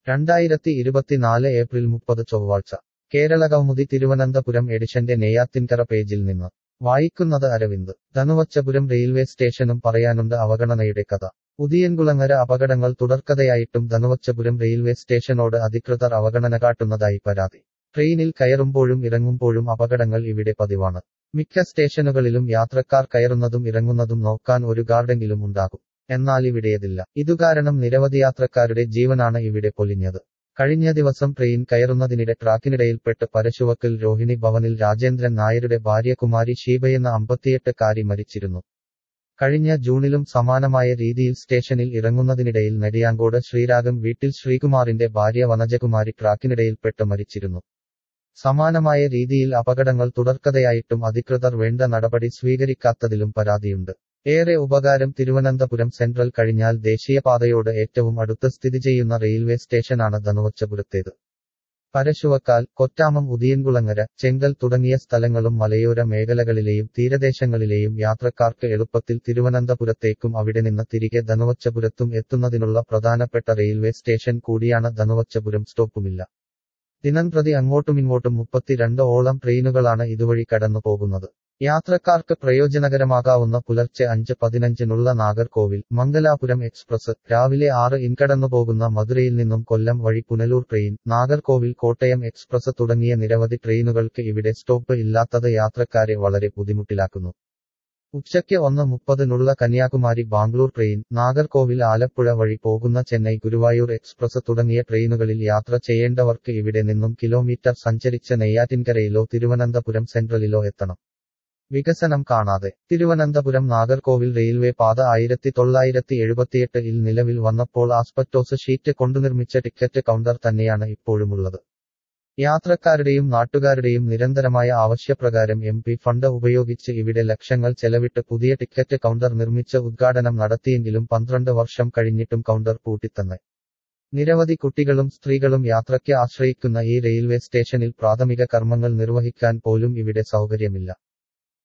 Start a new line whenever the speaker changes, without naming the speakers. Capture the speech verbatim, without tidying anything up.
രണ്ടായിരത്തി ഇരുപത്തിനാല് ഏപ്രിൽ മുപ്പത് ചൊവ്വാഴ്ച കേരളകൗമുദി തിരുവനന്തപുരം എഡിഷന്റെ നെയ്യാറ്റിൻകര പേജിൽ നിന്ന് വായിക്കുന്നത് അരവിന്ദ്. ധനുവച്ചപുരം റെയിൽവേ സ്റ്റേഷനും പറയാനുണ്ട് അവഗണനയുടെ കഥ. ഉദിയൻകുളങ്ങര അപകടങ്ങൾ തുടർക്കഥയായിട്ടും ധനുവച്ചപുരം റെയിൽവേ സ്റ്റേഷനോട് അധികൃതർ അവഗണന കാട്ടുന്നതായി പരാതി. ട്രെയിനിൽ കയറുമ്പോഴും ഇറങ്ങുമ്പോഴും അപകടങ്ങൾ ഇവിടെ പതിവാണ്. മിക്ക സ്റ്റേഷനുകളിലും യാത്രക്കാർ കയറുന്നതും ഇറങ്ങുന്നതും നോക്കാൻ ഒരു ഗാർഡെങ്കിലും ഉണ്ടാകും. എന്നാൽ ഇവിടേതില്ല. ഇതുകാരണം നിരവധി യാത്രക്കാരുടെ ജീവനാണ് ഇവിടെ പൊലിഞ്ഞത്. കഴിഞ്ഞ ദിവസം ട്രെയിൻ കയറുന്നതിനിടെ ട്രാക്കിനിടയിൽപ്പെട്ട് പരശുവക്കൽ രോഹിണി ഭവനിൽ രാജേന്ദ്രൻ നായരുടെ ഭാര്യ കുമാരി ഷീബയെന്ന അമ്പത്തിയെട്ടുകാരി മരിച്ചിരുന്നു. കഴിഞ്ഞ ജൂണിലും സമാനമായ രീതിയിൽ സ്റ്റേഷനിൽ ഇറങ്ങുന്നതിനിടയിൽ നെടിയാങ്കോട് ശ്രീരാഗം വീട്ടിൽ ശ്രീകുമാറിന്റെ ഭാര്യ വനജകുമാരി ട്രാക്കിനിടയിൽപ്പെട്ട് മരിച്ചിരുന്നു. സമാനമായ രീതിയിൽ അപകടങ്ങൾ തുടർക്കഥയായിട്ടും അധികൃതർ വേണ്ട നടപടി സ്വീകരിക്കാത്തതിലും പരാതിയുണ്ട്. ഏറെ ഉപകാരം. തിരുവനന്തപുരം സെൻട്രൽ കഴിഞ്ഞാൽ ദേശീയപാതയോട് ഏറ്റവും അടുത്ത് സ്ഥിതി ചെയ്യുന്ന റെയിൽവേ സ്റ്റേഷനാണ് ധനുവച്ചപുരത്തേത്. പരശുവക്കാൽ, കൊറ്റാമം, ഉദിയൻകുളങ്ങര, ചെങ്കൽ തുടങ്ങിയ സ്ഥലങ്ങളും മലയോര മേഖലകളിലെയും തീരദേശങ്ങളിലെയും യാത്രക്കാർക്ക് എളുപ്പത്തിൽ തിരുവനന്തപുരത്തേക്കും അവിടെ നിന്ന് തിരികെ ധനുവച്ചപുരത്തും എത്തുന്നതിനുള്ള പ്രധാനപ്പെട്ട റെയിൽവേ സ്റ്റേഷൻ കൂടിയാണ് ധനുവച്ചപുരം. സ്റ്റോപ്പുമില്ല. ദിനംപ്രതി അങ്ങോട്ടുമിങ്ങോട്ടും മുപ്പത്തിരണ്ട് ഓളം ട്രെയിനുകളാണ് ഇതുവഴി കടന്നു പോകുന്നത്. യാത്രക്കാർക്ക് പ്രയോജനകരമാകാവുന്ന പുലർച്ചെ അഞ്ച് പതിനഞ്ചിനുള്ള നാഗർകോവിൽ മംഗലാപുരം എക്സ്പ്രസ്, രാവിലെ ആറ് ഇൻ കടന്നുപോകുന്ന മധുരയിൽ നിന്നും കൊല്ലം വഴി പുനലൂർ ട്രെയിൻ, നാഗർകോവിൽ കോട്ടയം എക്സ്പ്രസ് തുടങ്ങിയ നിരവധി ട്രെയിനുകൾക്ക് ഇവിടെ സ്റ്റോപ്പ് ഇല്ലാത്തത് യാത്രക്കാരെ വളരെ ബുദ്ധിമുട്ടിലാക്കുന്നു. ഉച്ചയ്ക്ക് ഒന്ന് മുപ്പതിനുള്ള കന്യാകുമാരി ബാംഗ്ലൂർ ട്രെയിൻ, നാഗർകോവിൽ ആലപ്പുഴ വഴി പോകുന്ന ചെന്നൈ ഗുരുവായൂർ എക്സ്പ്രസ് തുടങ്ങിയ ട്രെയിനുകളിൽ യാത്ര ചെയ്യേണ്ടവർക്ക് ഇവിടെ നിന്നും കിലോമീറ്റർ സഞ്ചരിച്ച് നെയ്യാറ്റിൻകരയിലോ തിരുവനന്തപുരം സെൻട്രലിലോ എത്തണം. വികസനം കാണാതെ. തിരുവനന്തപുരം നാഗർകോവിൽ റെയിൽവേ പാത ആയിരത്തി തൊള്ളായിരത്തി എഴുപത്തിയെട്ട് ഇൽ നിലവിൽ വന്നപ്പോൾ ആസ്പെറ്റോസ് ഷീറ്റ് കൊണ്ടു നിർമ്മിച്ച ടിക്കറ്റ് കൗണ്ടർ തന്നെയാണ് ഇപ്പോഴുമുള്ളത്. യാത്രക്കാരുടെയും നാട്ടുകാരുടെയും നിരന്തരമായ ആവശ്യപ്രകാരം എം പി ഫണ്ട് ഉപയോഗിച്ച് ഇവിടെ ലക്ഷങ്ങൾ ചെലവിട്ട് പുതിയ ടിക്കറ്റ് കൗണ്ടർ നിർമ്മിച്ച് ഉദ്ഘാടനം നടത്തിയെങ്കിലും പന്ത്രണ്ട് വർഷം കഴിഞ്ഞിട്ടും കൗണ്ടർ പൂട്ടിത്തന്നെ. നിരവധി കുട്ടികളും സ്ത്രീകളും യാത്രയ്ക്ക് ആശ്രയിക്കുന്ന ഈ റെയിൽവേ സ്റ്റേഷനിൽ പ്രാഥമിക കർമ്മങ്ങൾ നിർവഹിക്കാൻ പോലും ഇവിടെ സൗകര്യമില്ല.